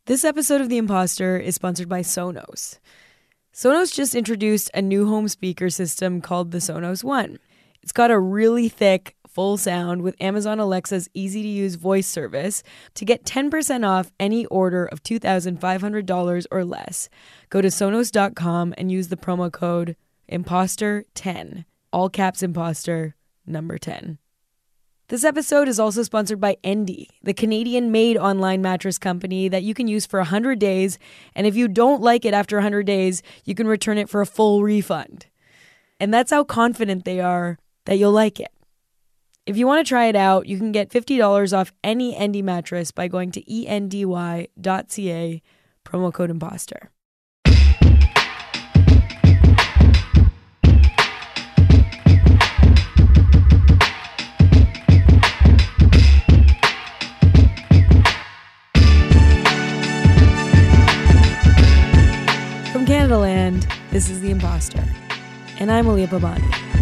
This episode of The Imposter is sponsored by Sonos. Sonos just introduced a new home speaker system called the Sonos One. It's got a really thick, full sound with Amazon Alexa's easy-to-use voice service. To get 10% off any order of $2,500 or less, go to Sonos.com and use the promo code IMPOSTER10. All caps IMPOSTER, number 10. This episode is also sponsored by Endy, the Canadian-made online mattress company that you can use for 100 days, and if you don't like it after 100 days, you can return it for a full refund. And that's how confident they are that you'll like it. If you want to try it out, you can get $50 off any Endy mattress by going to endy.ca, promo code IMPOSTER. From Canadaland, this is The Imposter, and I'm Aliya Babani.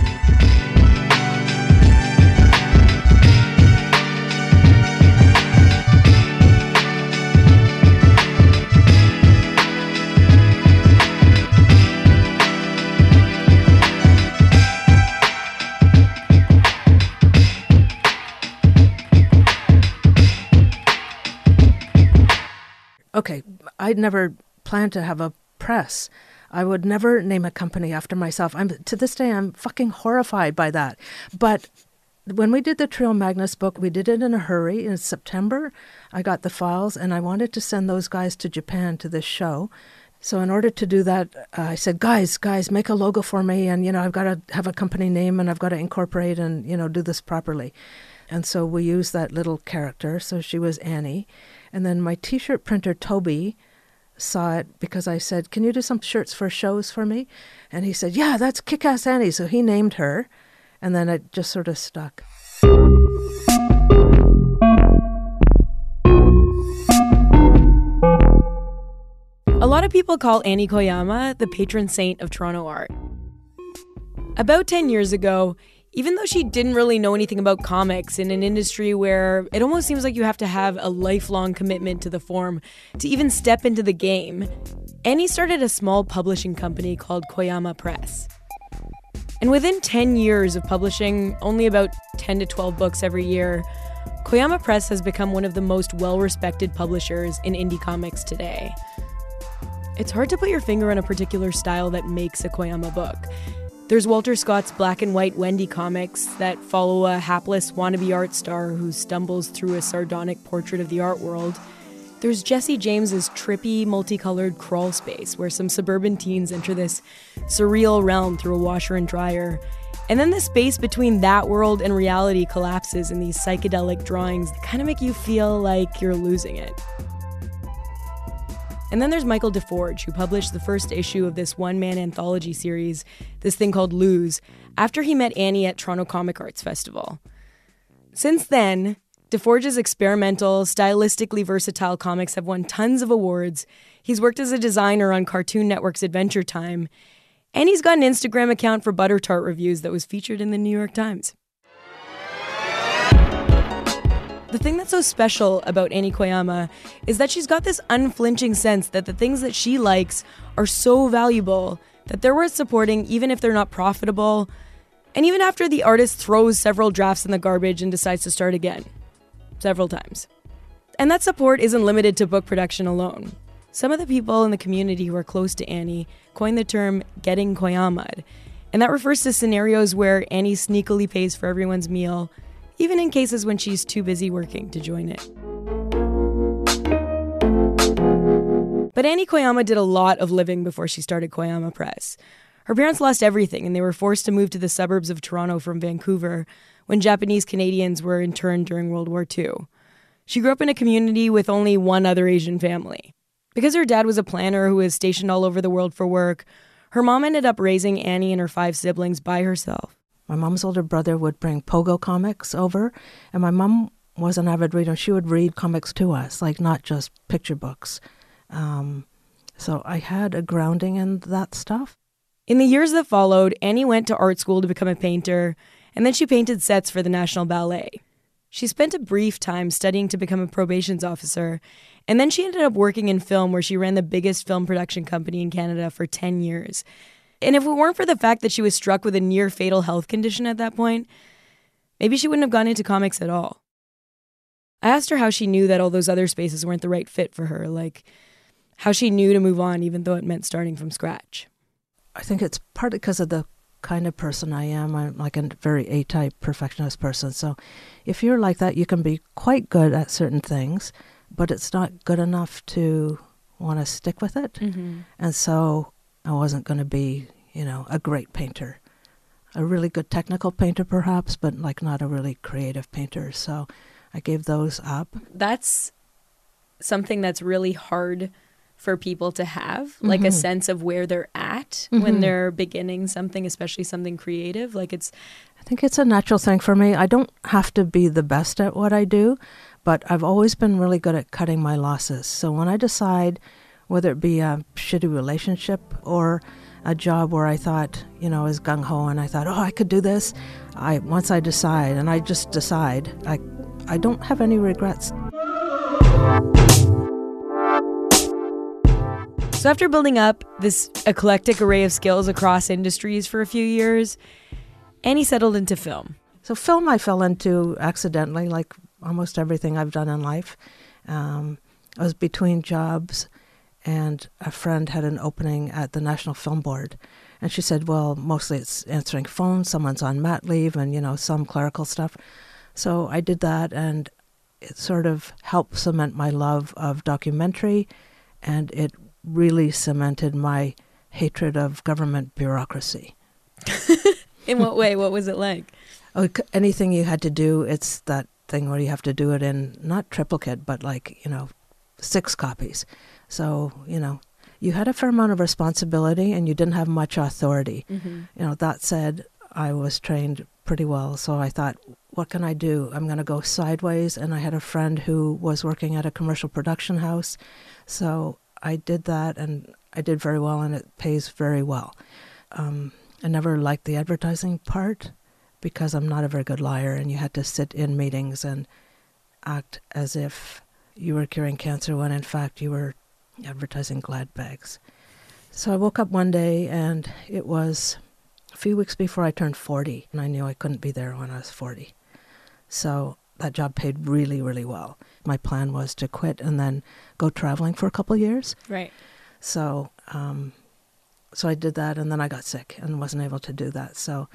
Okay, I'd never planned to have a press. I would never name a company after myself. To this day, I'm fucking horrified by that. But when we did the Trio Magnus book, we did it in a hurry. In September, I got the files, and I wanted to send those guys to Japan to this show. So in order to do that, I said, guys, make a logo for me, and, I've got to have a company name, and I've got to incorporate and, do this properly. And so we used that little character. So she was Annie. And then my T-shirt printer, Toby, saw it because I said, can you do some shirts for shows for me? And he said, yeah, that's Kick-Ass Annie. So he named her, and then it just sort of stuck. A lot of people call Annie Koyama the patron saint of Toronto art. About 10 years ago, even though she didn't really know anything about comics in an industry where it almost seems like you have to have a lifelong commitment to the form to even step into the game, Annie started a small publishing company called Koyama Press. And within 10 years of publishing only about 10 to 12 books every year, Koyama Press has become one of the most well-respected publishers in indie comics today. It's hard to put your finger on a particular style that makes a Koyama book. There's Walter Scott's black and white Wendy comics that follow a hapless wannabe art star who stumbles through a sardonic portrait of the art world. There's Jesse James's trippy, multicolored crawl space where some suburban teens enter this surreal realm through a washer and dryer. And then the space between that world and reality collapses in these psychedelic drawings that kind of make you feel like you're losing it. And then there's Michael DeForge, who published the first issue of this one-man anthology series, this thing called Lose, after he met Annie at Toronto Comic Arts Festival. Since then, DeForge's experimental, stylistically versatile comics have won tons of awards. He's worked as a designer on Cartoon Network's Adventure Time, and he's got an Instagram account for butter tart reviews that was featured in the New York Times. The thing that's so special about Annie Koyama is that she's got this unflinching sense that the things that she likes are so valuable that they're worth supporting even if they're not profitable, and even after the artist throws several drafts in the garbage and decides to start again. Several times. And that support isn't limited to book production alone. Some of the people in the community who are close to Annie coined the term getting Koyama'd, and that refers to scenarios where Annie sneakily pays for everyone's meal, even in cases when she's too busy working to join it. But Annie Koyama did a lot of living before she started Koyama Press. Her parents lost everything, and they were forced to move to the suburbs of Toronto from Vancouver when Japanese Canadians were interned during World War II. She grew up in a community with only one other Asian family. Because her dad was a planner who was stationed all over the world for work, her mom ended up raising Annie and her 5 siblings by herself. My mom's older brother would bring Pogo comics over, and my mom was an avid reader. She would read comics to us, like not just picture books. So I had a grounding in that stuff. In the years that followed, Annie went to art school to become a painter, and then she painted sets for the National Ballet. She spent a brief time studying to become a probations officer, and then she ended up working in film where she ran the biggest film production company in Canada for 10 years. And if it weren't for the fact that she was struck with a near-fatal health condition at that point, maybe she wouldn't have gone into comics at all. I asked her how she knew that all those other spaces weren't the right fit for her, like how she knew to move on even though it meant starting from scratch. I think it's partly because of the kind of person I am. I'm like a very A-type perfectionist person. So if you're like that, you can be quite good at certain things, but it's not good enough to want to stick with it. Mm-hmm. And so I wasn't going to be, a great painter. A really good technical painter perhaps, but like not a really creative painter. So I gave those up. That's something that's really hard for people to have, like a sense of where they're at when they're beginning something, especially something creative. I think it's a natural thing for me. I don't have to be the best at what I do, but I've always been really good at cutting my losses. So when I decide, whether it be a shitty relationship or a job where I thought, I was gung-ho and I thought, I could do this. Once I decide, and I just decide, I don't have any regrets. So after building up this eclectic array of skills across industries for a few years, Annie settled into film. So film I fell into accidentally, like almost everything I've done in life. I was between jobs, and a friend had an opening at the National Film Board. And she said, well, mostly it's answering phones, someone's on mat leave, and, some clerical stuff. So I did that, and it sort of helped cement my love of documentary, and it really cemented my hatred of government bureaucracy. In what way? What was it like? Anything you had to do, it's that thing where you have to do it in, not triplicate, but 6 copies. So, you had a fair amount of responsibility and you didn't have much authority. Mm-hmm. That said, I was trained pretty well. So I thought, what can I do? I'm going to go sideways. And I had a friend who was working at a commercial production house. So I did that, and I did very well, and it pays very well. I never liked the advertising part because I'm not a very good liar, and you had to sit in meetings and act as if you were curing cancer when in fact you were advertising Glad bags. So I woke up one day, and it was a few weeks before I turned 40, and I knew I couldn't be there when I was 40. So that job paid really, really well. My plan was to quit and then go traveling for a couple of years. Right. So so I did that, and then I got sick and wasn't able to do that. So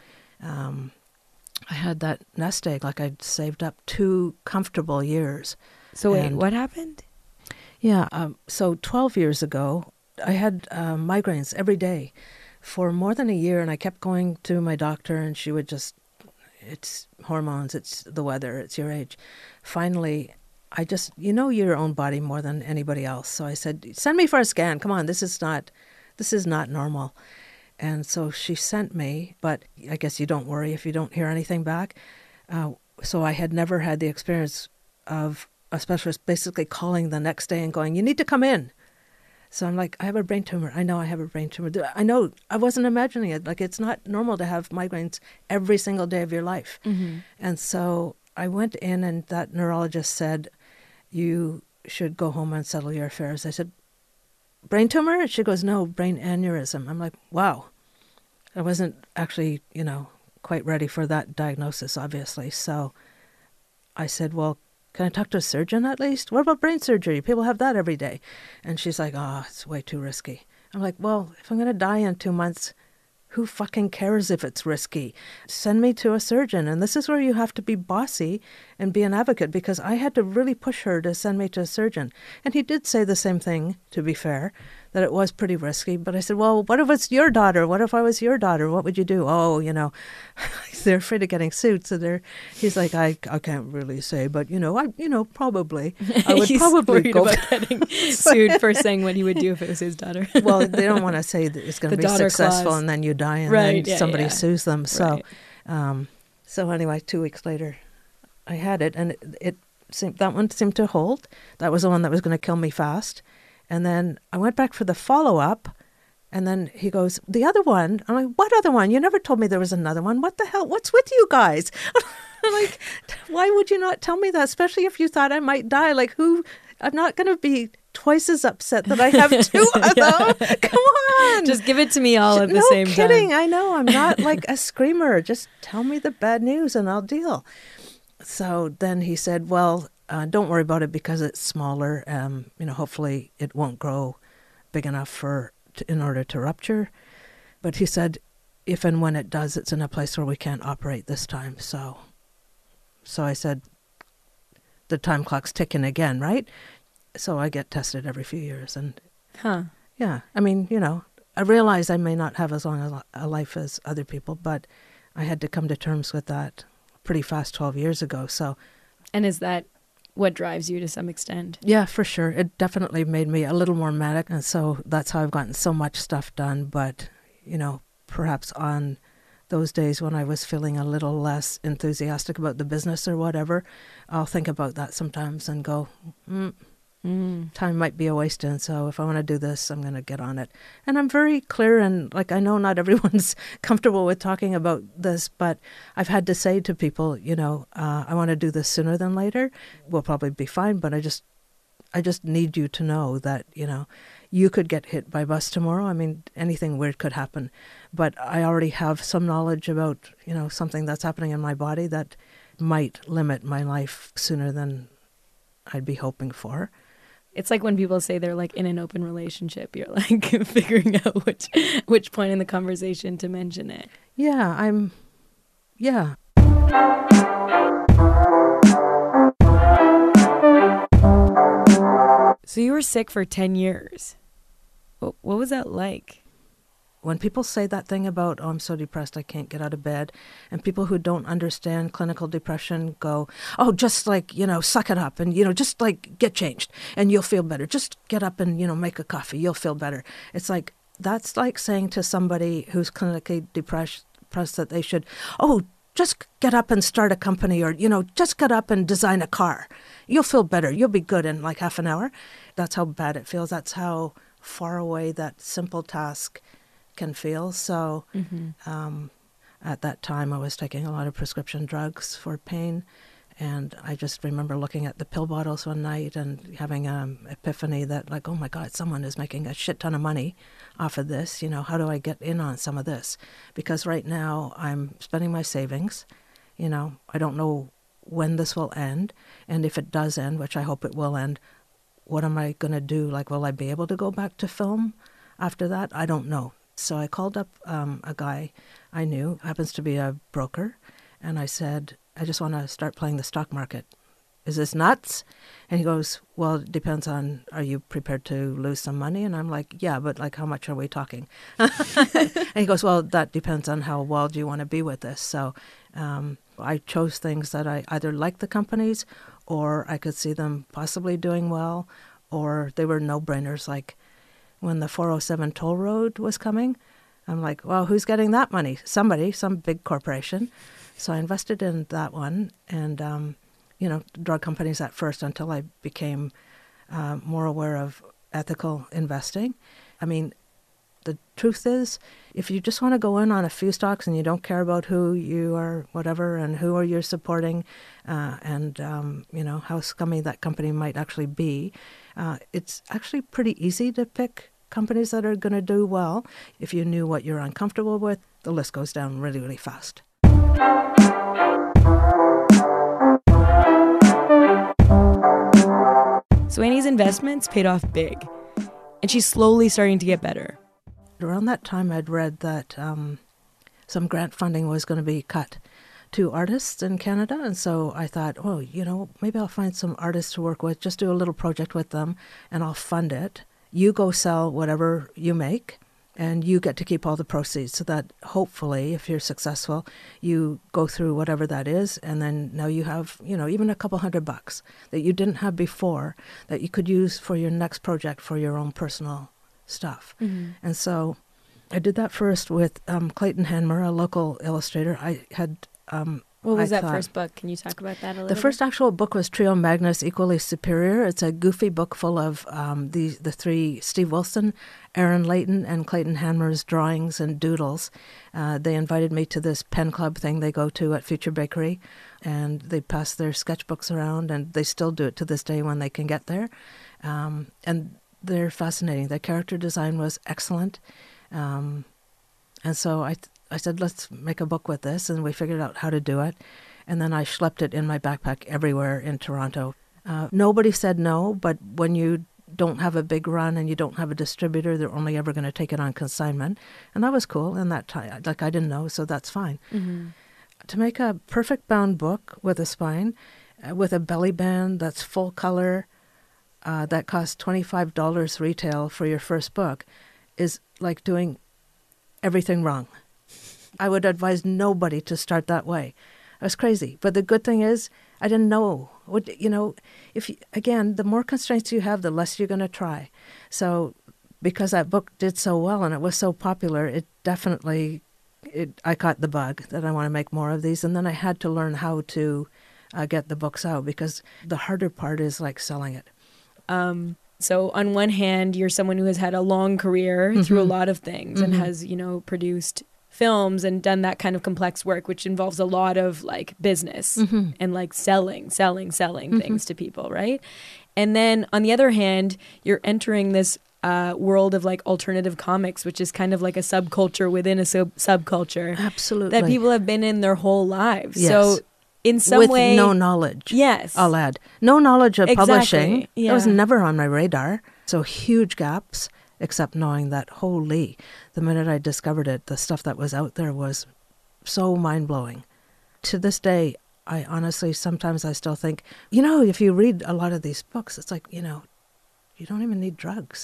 I had that nest egg, like I'd saved up 2 comfortable years. So wait, what happened? Yeah, so 12 years ago, I had migraines every day for more than a year, and I kept going to my doctor, and she would just, it's hormones, it's the weather, it's your age. Finally, I just, your own body more than anybody else. So I said, send me for a scan. Come on, this is not normal. And so she sent me, but I guess you don't worry if you don't hear anything back. So I had never had the experience of a specialist basically calling the next day and going, you need to come in. So I'm like, I have a brain tumor. I know I have a brain tumor. I know, I wasn't imagining it. Like, it's not normal to have migraines every single day of your life. Mm-hmm. And so I went in, and that neurologist said, you should go home and settle your affairs. I said, brain tumor? She goes, no, brain aneurysm. I'm like, wow. I wasn't actually, quite ready for that diagnosis, obviously. So I said, well, can I talk to a surgeon at least? What about brain surgery? People have that every day. And she's like, it's way too risky. I'm like, well, if I'm going to die in 2 months, who fucking cares if it's risky? Send me to a surgeon. And this is where you have to be bossy and be an advocate, because I had to really push her to send me to a surgeon. And he did say the same thing, to be fair, that it was pretty risky. But I said, well, what if it's your daughter? What if I was your daughter? What would you do? Oh, they're afraid of getting sued. So he's like, I can't really say, but, probably. I would He's probably worried go about getting sued for saying what he would do if it was his daughter. Well, they don't want to say that it's going to be successful clause. And then you die and then somebody sues them. So, right. So anyway, 2 weeks later, I had it, and it seemed, that one seemed to hold. That was the one that was going to kill me fast. And then I went back for the follow-up, And then he goes, the other one? I'm like, what other one? You never told me there was another one. What the hell? What's with you guys? I'm like, why would you not tell me that? Especially if you thought I might die. Like, who? I'm not going to be twice as upset that I have two of them. Come on. Just give it to me all at the same time. No kidding. I know. I'm not like a screamer. Just tell me the bad news and I'll deal. So then he said, well, don't worry about it because it's smaller. Hopefully it won't grow big enough in order to rupture. But he said, if and when it does, it's in a place where we can't operate this time. So I said, the time clock's ticking again, right? So I get tested every few years. And yeah, I mean, I realize I may not have as long a life as other people, but I had to come to terms with that pretty fast 12 years ago. So, and is that what drives you to some extent? Yeah, for sure. It definitely made me a little more manic. And so that's how I've gotten so much stuff done. But, perhaps on those days when I was feeling a little less enthusiastic about the business or whatever, I'll think about that sometimes and go, time might be a waste. And so if I want to do this, I'm going to get on it. And I'm very clear, and I know not everyone's comfortable with talking about this, but I've had to say to people, I want to do this sooner than later. We'll probably be fine, but I just need you to know that, you could get hit by a bus tomorrow. I mean, anything weird could happen. But I already have some knowledge about, something that's happening in my body that might limit my life sooner than I'd be hoping for. It's like when people say they're like in an open relationship, you're like figuring out which point in the conversation to mention it. Yeah. So you were sick for 10 years. What was that like? When people say that thing about, oh, I'm so depressed, I can't get out of bed, and people who don't understand clinical depression go, oh, just suck it up and, just get changed and you'll feel better. Just get up and, make a coffee, you'll feel better. It's like, that's like saying to somebody who's clinically depressed that they should, just get up and start a company or, just get up and design a car. You'll feel better. You'll be good in like half an hour. That's how bad it feels. That's how far away that simple task can feel. So at that time, I was taking a lot of prescription drugs for pain. And I just remember looking at the pill bottles one night and having an epiphany that oh my God, someone is making a shit ton of money off of this. How do I get in on some of this? Because right now I'm spending my savings. I don't know when this will end. And if it does end, which I hope it will end, what am I going to do? Will I be able to go back to film after that? I don't know. So I called up a guy I knew, happens to be a broker, and I said, I just want to start playing the stock market. Is this nuts? And he goes, well, it depends on, are you prepared to lose some money? And I'm like, yeah, but how much are we talking? And he goes, well, that depends on how well do you want to be with this. So I chose things that I either liked the companies or I could see them possibly doing well, or they were no-brainers. Like when the 407 toll road was coming, I'm like, well, who's getting that money? Somebody, some big corporation. So I invested in that one and, drug companies at first until I became more aware of ethical investing. I mean, the truth is, if you just want to go in on a few stocks and you don't care about who you are, whatever, and who are you supporting, and how scummy that company might actually be, it's actually pretty easy to pick companies that are going to do well. If you knew what you're uncomfortable with, the list goes down really, really fast. So Annie's investments paid off big, and she's slowly starting to get better. Around that time, I'd read that some grant funding was going to be cut to artists in Canada. And so I thought, maybe I'll find some artists to work with, just do a little project with them, and I'll fund it. You go sell whatever you make, and you get to keep all the proceeds so that hopefully, if you're successful, you go through whatever that is, and then now you have, even a couple $100 that you didn't have before that you could use for your next project for your own personal stuff. Mm-hmm. And so I did that first with Clayton Hanmer, a local illustrator. I had What was I that thought. first book? Can you talk about that a little The first actual book was Trio Magnus Equally Superior. It's a goofy book full of the three, Steve Wilson, Aaron Layton, and Clayton Hanmer's drawings and doodles. They invited me to this pen club thing they go to at Future Bakery, and they pass their sketchbooks around, and they still do it to this day when they can get there. And they're fascinating. The character design was excellent. And so I said, let's make a book with this, and we figured out how to do it. And then I schlepped it in my backpack everywhere in Toronto. Nobody said no, but when you don't have a big run and you don't have a distributor, they're only ever going to take it on consignment. And that was cool in that time. Like, I didn't know, so that's fine. Mm-hmm. To make a perfect bound book with a spine, with a belly band that's full color, that costs $25 retail for your first book, is like doing everything wrong. I would advise nobody to start that way. I was crazy. But the good thing is, I didn't know. Again, the more constraints you have, the less you're going to try. So because that book did so well and it was so popular, I caught the bug that I want to make more of these. And then I had to learn how to get the books out, because the harder part is like selling it. So on one hand, you're someone who has had a long career through a lot of things and has, produced films and done that kind of complex work, which involves a lot of like business and like selling things to people, right? And then on the other hand, you're entering this world of like alternative comics, which is kind of like a subculture within a subculture. Absolutely. That people have been in their whole lives. Yes. So in some with way... no knowledge. Yes. I'll add. No knowledge of publishing. Yeah. It was never on my radar. So huge gaps, except knowing that, holy, the minute I discovered it, the stuff that was out there was so mind-blowing. To this day, I honestly, sometimes I still think, if you read a lot of these books, it's like, you don't even need drugs.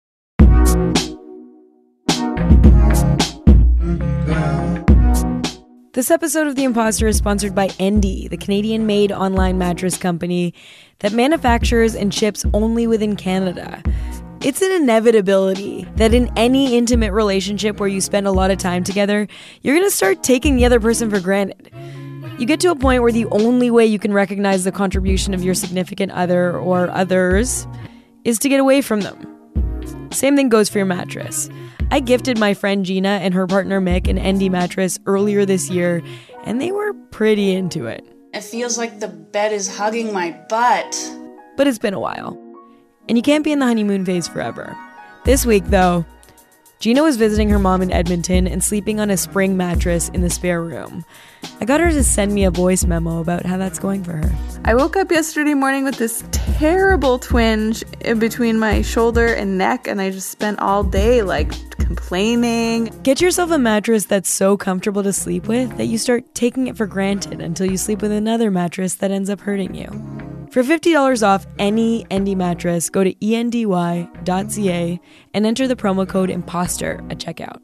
This episode of The Imposter is sponsored by Endy, the Canadian-made online mattress company that manufactures and ships only within Canada. It's an inevitability that in any intimate relationship where you spend a lot of time together, you're going to start taking the other person for granted. You get to a point where the only way you can recognize the contribution of your significant other or others is to get away from them. Same thing goes for your mattress. I gifted my friend Gina and her partner Mick an Endy mattress earlier this year, and they were pretty into it. It feels like the bed is hugging my butt. But it's been a while. And you can't be in the honeymoon phase forever. This week, though, Gina was visiting her mom in Edmonton and sleeping on a spring mattress in the spare room. I got her to send me a voice memo about how that's going for her. I woke up yesterday morning with this terrible twinge in between my shoulder and neck, and I just spent all day complaining. Get yourself a mattress that's so comfortable to sleep with that you start taking it for granted until you sleep with another mattress that ends up hurting you. For $50 off any Endy mattress, go to endy.ca and enter the promo code IMPOSTER at checkout.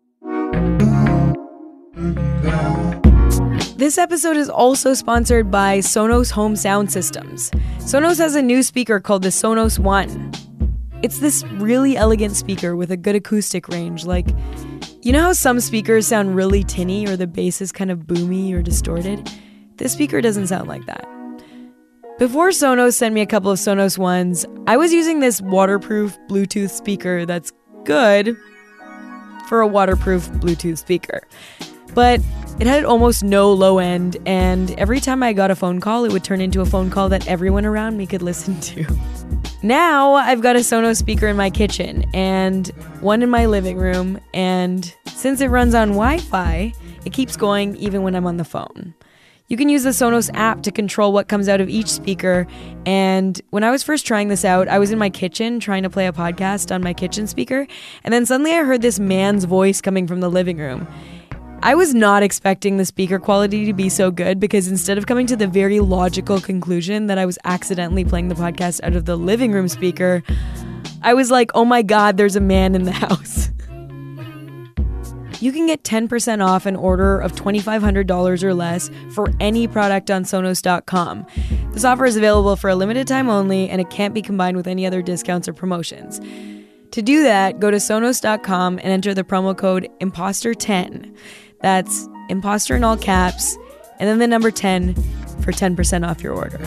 This episode is also sponsored by Sonos Home Sound Systems. Sonos has a new speaker called the Sonos One. It's this really elegant speaker with a good acoustic range. You know how some speakers sound really tinny or the bass is kind of boomy or distorted? This speaker doesn't sound like that. Before Sonos sent me a couple of Sonos Ones, I was using this waterproof Bluetooth speaker that's good for a waterproof Bluetooth speaker. But it had almost no low end, and every time I got a phone call, it would turn into a phone call that everyone around me could listen to. Now I've got a Sonos speaker in my kitchen and one in my living room, and since it runs on Wi-Fi, it keeps going even when I'm on the phone. You can use the Sonos app to control what comes out of each speaker, and when I was first trying this out, I was in my kitchen trying to play a podcast on my kitchen speaker, and then suddenly I heard this man's voice coming from the living room. I was not expecting the speaker quality to be so good, because instead of coming to the very logical conclusion that I was accidentally playing the podcast out of the living room speaker, I was like, oh my God, there's a man in the house. You can get 10% off an order of $2,500 or less for any product on Sonos.com. This offer is available for a limited time only, and it can't be combined with any other discounts or promotions. To do that, go to Sonos.com and enter the promo code IMPOSTER10. That's imposter in all caps, and then the number 10 for 10% off your order.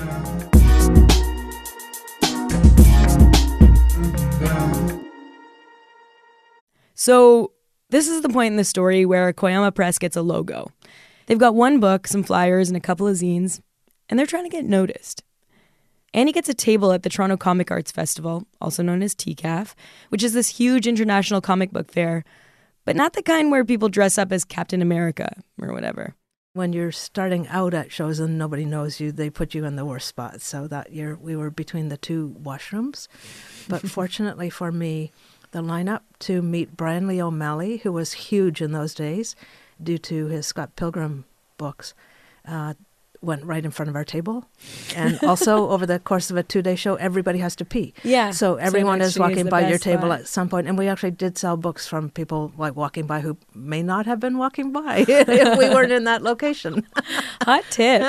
So this is the point in the story where Koyama Press gets a logo. They've got one book, some flyers, and a couple of zines, and they're trying to get noticed. Annie gets a table at the Toronto Comic Arts Festival, also known as TCAF, which is this huge international comic book fair, but not the kind where people dress up as Captain America or whatever. When you're starting out at shows and nobody knows you, they put you in the worst spot. So that year we were between the two washrooms. But fortunately for me, the lineup to meet Brian Lee O'Malley, who was huge in those days due to his Scott Pilgrim books, went right in front of our table. And also over the course of a 2-day show, everybody has to pee. Yeah. So everyone is walking by your table spot at some point. And we actually did sell books from people like walking by who may not have been walking by if we weren't in that location. Hot tip.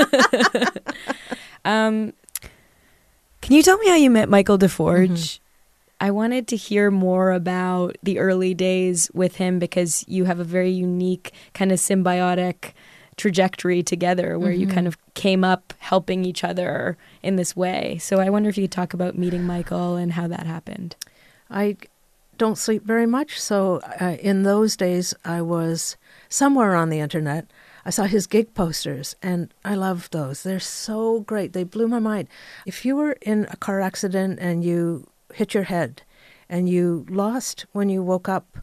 Can you tell me how you met Michael DeForge? Mm-hmm. I wanted to hear more about the early days with him because you have a very unique kind of symbiotic trajectory together where you kind of came up helping each other in this way. So I wonder if you could talk about meeting Michael and how that happened. I don't sleep very much, so in those days I was somewhere on the internet. I saw his gig posters, and I love those. They're so great. They blew my mind. If you were in a car accident and you hit your head and you lost when you woke up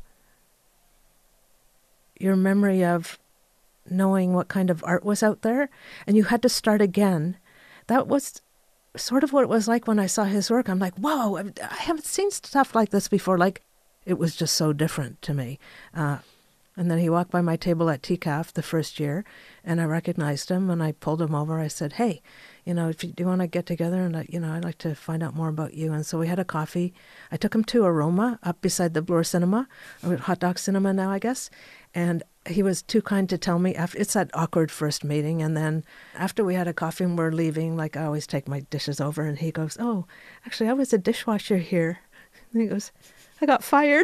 your memory of knowing what kind of art was out there, and you had to start again. That was sort of what it was like when I saw his work. I'm like, whoa, I haven't seen stuff like this before. Like, it was just so different to me. And then he walked by my table at TCAF the first year, and I recognized him, and I pulled him over. I said, hey, do you want to get together? And, I'd like to find out more about you. And so we had a coffee. I took him to Aroma up beside the Bloor Cinema, or Hot Dog Cinema now, I guess. And he was too kind to tell me. It's that awkward first meeting. And then after we had a coffee and we're leaving, like I always take my dishes over, and he goes, oh, actually, I was a dishwasher here. And he goes, I got fired.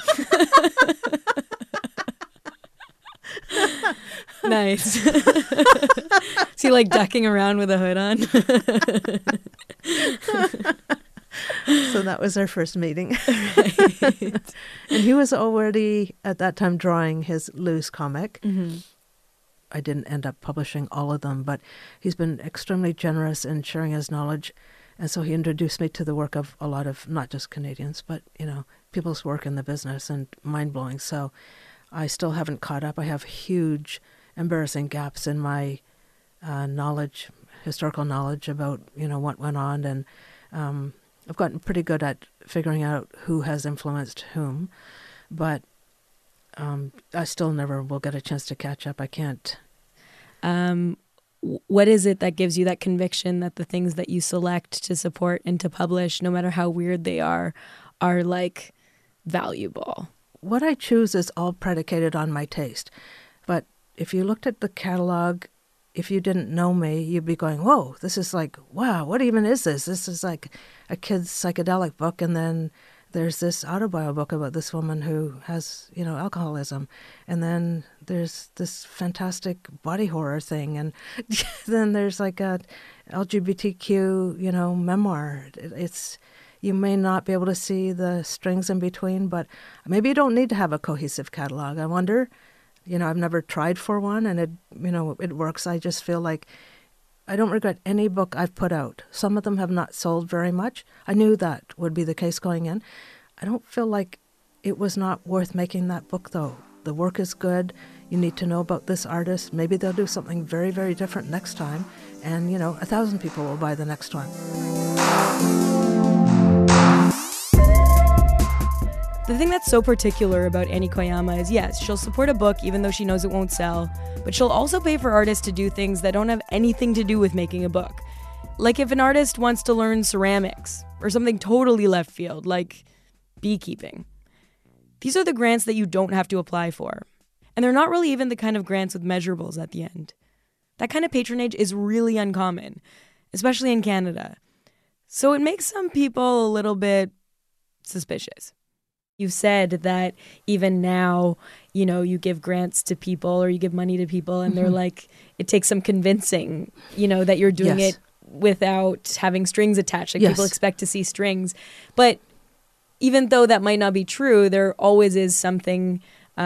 Nice. Is he like ducking around with a hood on? So that was our first meeting. Right. And he was already at that time drawing his loose comic. Mm-hmm. I didn't end up publishing all of them, but he's been extremely generous in sharing his knowledge. And so he introduced me to the work of a lot of, not just Canadians, but, people's work in the business, and mind-blowing. So I still haven't caught up. I have huge, embarrassing gaps in my knowledge, historical knowledge about, what went on. And I've gotten pretty good at figuring out who has influenced whom. But I still never will get a chance to catch up. I can't. What is it that gives you that conviction that the things that you select to support and to publish, no matter how weird they are like valuable? What I choose is all predicated on my taste. But if you looked at the catalog, if you didn't know me, you'd be going, whoa, this is like, wow, what even is this? This is like a kid's psychedelic book. And then there's this autobiography book about this woman who has, alcoholism. And then there's this fantastic body horror thing. And then there's like a LGBTQ, memoir. You may not be able to see the strings in between, but maybe you don't need to have a cohesive catalog. I wonder, I've never tried for one, and it works. I just feel like I don't regret any book I've put out. Some of them have not sold very much. I knew that would be the case going in. I don't feel like it was not worth making that book, though. The work is good. You need to know about this artist. Maybe they'll do something very, very different next time, and, 1,000 people will buy the next one. The thing that's so particular about Annie Koyama is, yes, she'll support a book even though she knows it won't sell, but she'll also pay for artists to do things that don't have anything to do with making a book. Like if an artist wants to learn ceramics, or something totally left field, like beekeeping. These are the grants that you don't have to apply for. And they're not really even the kind of grants with measurables at the end. That kind of patronage is really uncommon, especially in Canada. So it makes some people a little bit suspicious. You said that even now, you give grants to people or you give money to people and they're like, it takes some convincing, that you're doing Yes. it without having strings attached. Like Yes. people expect to see strings. But even though that might not be true, there always is something,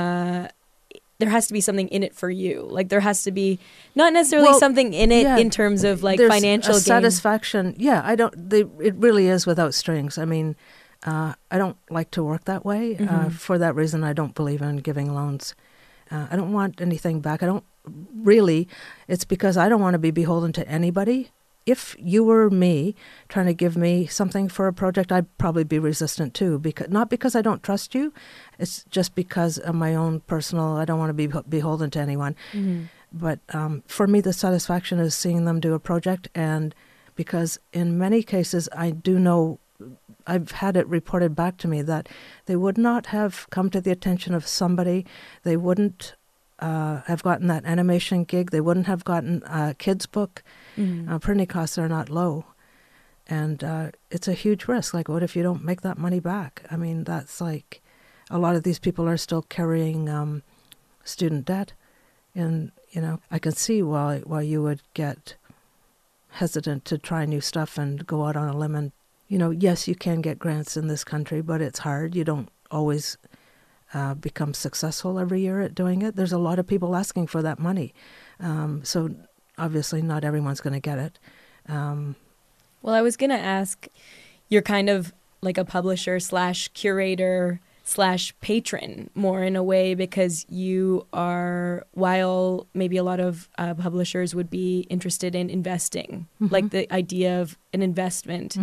there has to be something in it for you. Like there has to be not necessarily Well, something in it yeah, in terms of like There's financial a gain. satisfaction. Yeah, it really is without strings. I mean, I don't like to work that way. For that reason, I don't believe in giving loans. I don't want anything back. I don't really. It's because I don't want to be beholden to anybody. If you were me trying to give me something for a project, I'd probably be resistant too. Not because I don't trust you, it's just because of my own personal. I don't want to be beholden to anyone. But for me, the satisfaction is seeing them do a project, and because in many cases, I do know. I've had it reported back to me that they would not have come to the attention of somebody. They wouldn't have gotten that animation gig. They wouldn't have gotten a kid's book. Printing costs are not low. And it's a huge risk. Like, what if you don't make that money back? I mean, that's like a lot of these people are still carrying student debt. And, I can see why you would get hesitant to try new stuff and go out on a limb. And, yes, you can get grants in this country, but it's hard. You don't always become successful every year at doing it. There's a lot of people asking for that money. So obviously not everyone's going to get it. Well, I was going to ask, you're kind of like a publisher / curator / patron more in a way, because you are, while maybe a lot of publishers would be interested in investing, like the idea of an investment,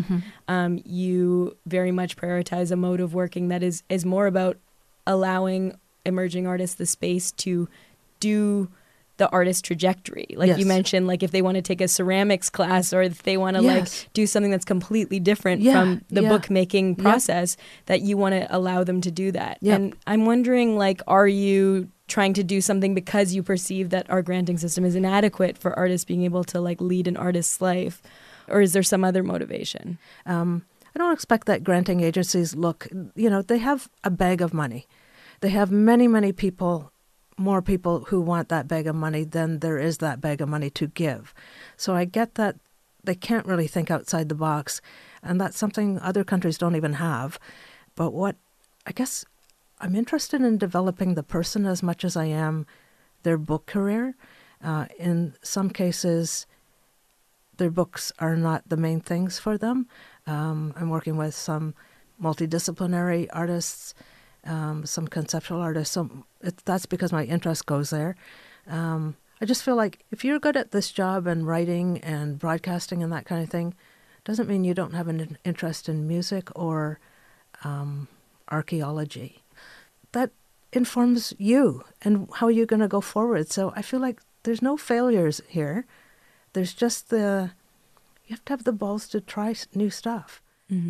you very much prioritize a mode of working that is more about allowing emerging artists the space to do the artist trajectory. Like Yes. you mentioned, like if they want to take a ceramics class or if they want to Yes. like do something that's completely different Yeah, from the yeah. bookmaking process, that you want to allow them to do that. Yep. And I'm wondering, like, are you trying to do something because you perceive that our granting system is inadequate for artists being able to like lead an artist's life? Or is there some other motivation? I don't expect that granting agencies they have a bag of money. They have many, many people, more people who want that bag of money than there is that bag of money to give. So I get that they can't really think outside the box, and that's something other countries don't even have. But I guess I'm interested in developing the person as much as I am their book career. In some cases, their books are not the main things for them. I'm working with some multidisciplinary artists, some conceptual artists. That's because my interest goes there. I just feel like if you're good at this job and writing and broadcasting and that kind of thing, doesn't mean you don't have an interest in music or archaeology. That informs you and how you're going to go forward. So I feel like there's no failures here. There's just you have to have the balls to try new stuff.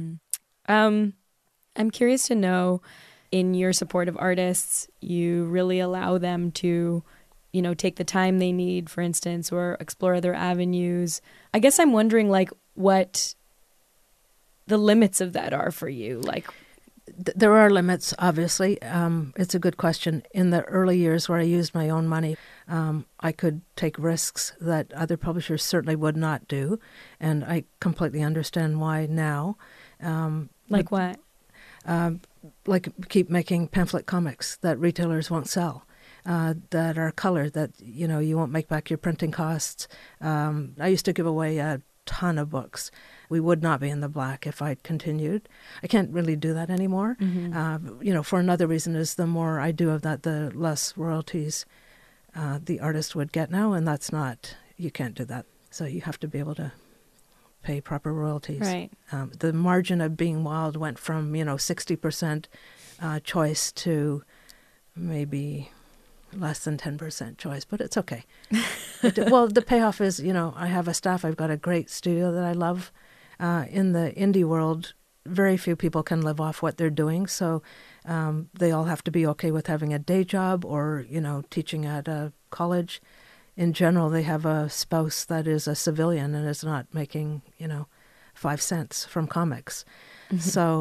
I'm curious to know, in your support of artists, you really allow them to, take the time they need, for instance, or explore other avenues. I guess I'm wondering, like, what the limits of that are for you. Like, There are limits, obviously. It's a good question. In the early years where I used my own money, I could take risks that other publishers certainly would not do, and I completely understand why now. like what? Like keep making pamphlet comics that retailers won't sell, that are colored, that you won't make back your printing costs. I used to give away a ton of books. We would not be in the black if I'd continued. I can't really do that anymore. For another reason is the more I do of that, the less royalties the artist would get now, and you can't do that. So you have to be able to pay proper royalties. Right. The margin of Being Wild went from 60% choice to maybe less than 10% choice, but it's okay. Well, the payoff is, I have a staff. I've got a great studio that I love. In the indie world, very few people can live off what they're doing, so they all have to be okay with having a day job or, teaching at a college. In general, they have a spouse that is a civilian and is not making, 5 cents from comics. So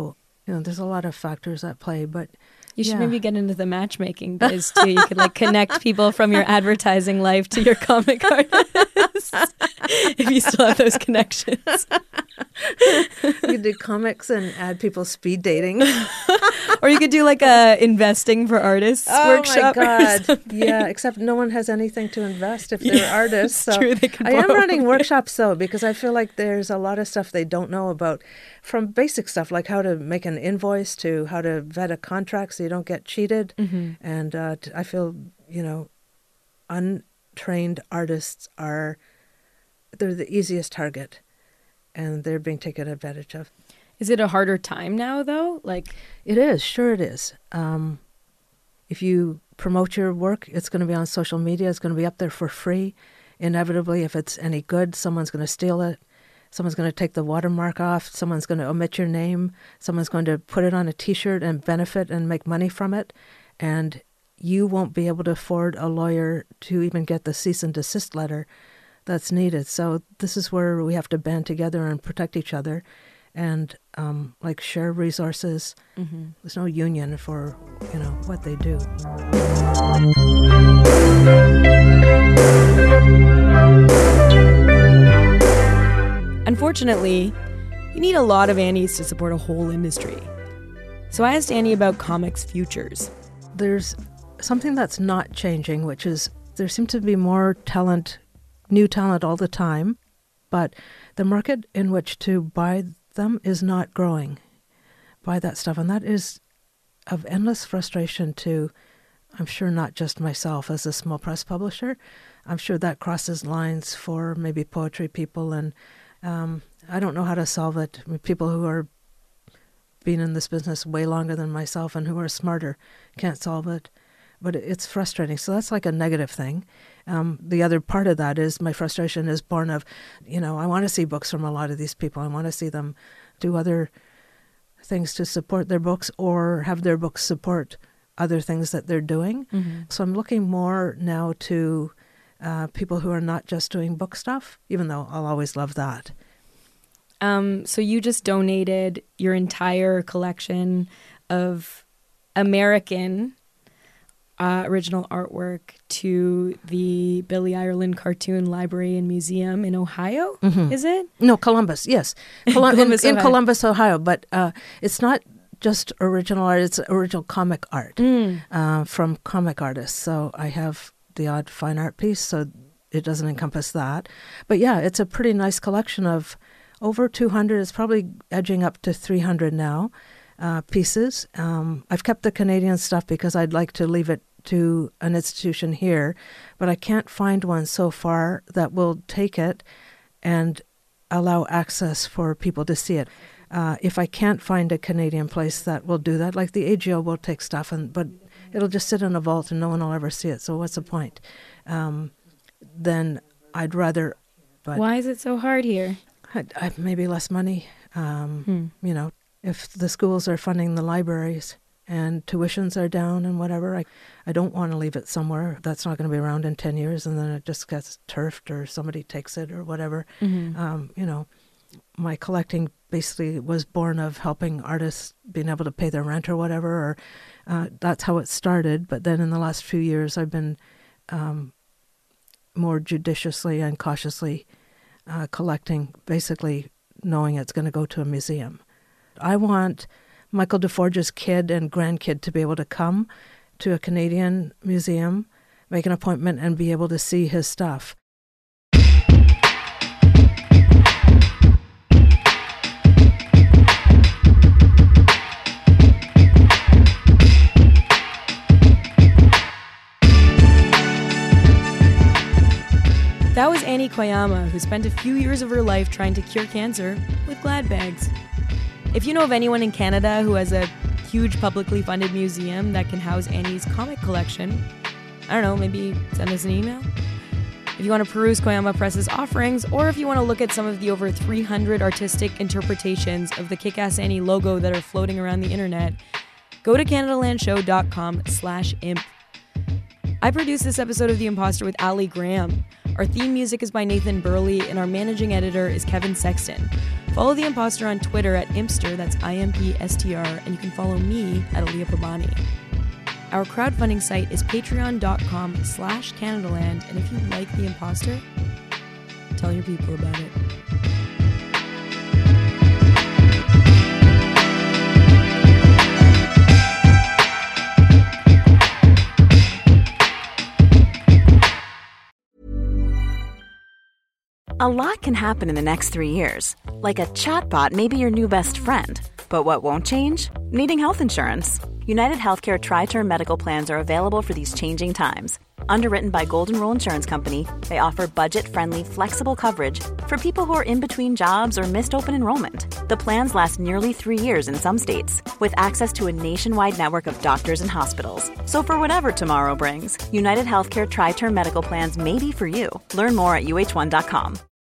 there's a lot of factors at play, but You should yeah. maybe get into the matchmaking biz too. You could like connect people from your advertising life to your comic artists if you still have those connections. You could do comics and add people speed dating. Or you could do like a investing for artists workshop. Oh my or God. something. Yeah, except no one has anything to invest if they're Yeah, artists. it's So true, they could I am borrow. running workshops though, because I feel like there's a lot of stuff they don't know about, from basic stuff like how to make an invoice to how to vet a contract so you don't get cheated. Mm-hmm. And I feel, untrained artists they're the easiest target, and they're being taken advantage of. Is it a harder time now though? Like, It is, sure it is. If you promote your work, it's going to be on social media. It's going to be up there for free. Inevitably, if it's any good, someone's going to steal it. Someone's going to take the watermark off. Someone's going to omit your name. Someone's going to put it on a T-shirt and benefit and make money from it. And you won't be able to afford a lawyer to even get the cease and desist letter that's needed. So this is where we have to band together and protect each other and share resources. mm-hmm. There's no union for, what they do. Unfortunately, you need a lot of Annies to support a whole industry. So I asked Annie about comics futures. There's something that's not changing, which is there seems to be more talent, new talent all the time, but the market in which to buy them is not growing. Buy that stuff. And that is of endless frustration to, I'm sure, not just myself as a small press publisher. I'm sure that crosses lines for maybe poetry people, and I don't know how to solve it. I mean, people who are been in this business way longer than myself and who are smarter can't solve it. But it's frustrating. So that's like a negative thing. The other part of that is my frustration is born of, I want to see books from a lot of these people. I want to see them do other things to support their books or have their books support other things that they're doing. Mm-hmm. So I'm looking more now to people who are not just doing book stuff, even though I'll always love that. So you just donated your entire collection of American original artwork to the Billy Ireland Cartoon Library and Museum in Ohio, is it? No, Columbus, yes. Columbus, in Ohio. Columbus, Ohio. But it's not just original art, it's original comic art from comic artists. So I have the odd fine art piece, so it doesn't encompass that. But yeah, it's a pretty nice collection of over 200. It's probably edging up to 300 now, pieces. I've kept the Canadian stuff because I'd like to leave it to an institution here, but I can't find one so far that will take it and allow access for people to see it. If I can't find a Canadian place that will do that, like the AGO will take stuff, but it'll just sit in a vault and no one will ever see it. So what's the point? Then I'd rather... But Why is it so hard here? I maybe less money. If the schools are funding the libraries and tuitions are down and whatever, I don't want to leave it somewhere that's not going to be around in 10 years and then it just gets turfed or somebody takes it or whatever. My collecting basically was born of helping artists being able to pay their rent or whatever, or that's how it started. But then in the last few years, I've been more judiciously and cautiously collecting, basically knowing it's going to go to a museum. I want Michael DeForge's kid and grandkid to be able to come to a Canadian museum, make an appointment, and be able to see his stuff. That was Annie Koyama, who spent a few years of her life trying to cure cancer with Glad bags. If you know of anyone in Canada who has a huge publicly funded museum that can house Annie's comic collection, I don't know, maybe send us an email. If you want to peruse Koyama Press's offerings, or if you want to look at some of the over 300 artistic interpretations of the Kick-Ass Annie logo that are floating around the internet, go to CanadaLandShow.com/imp. I produced this episode of The Imposter with Ali Graham. Our theme music is by Nathan Burley, and our managing editor is Kevin Sexton. Follow The Imposter on Twitter at Impster, that's IMPSTR, and you can follow me at Aaliyah Pabani. Our crowdfunding site is patreon.com/CanadaLand, and if you like The Imposter, tell your people about it. A lot can happen in the next 3 years. Like a chatbot may be your new best friend. But what won't change? Needing health insurance. United Healthcare Tri-Term Medical Plans are available for these changing times. Underwritten by Golden Rule Insurance Company, they offer budget-friendly, flexible coverage for people who are in between jobs or missed open enrollment. The plans last nearly 3 years in some states, with access to a nationwide network of doctors and hospitals. So for whatever tomorrow brings, United Healthcare Tri-Term Medical Plans may be for you. Learn more at uh1.com.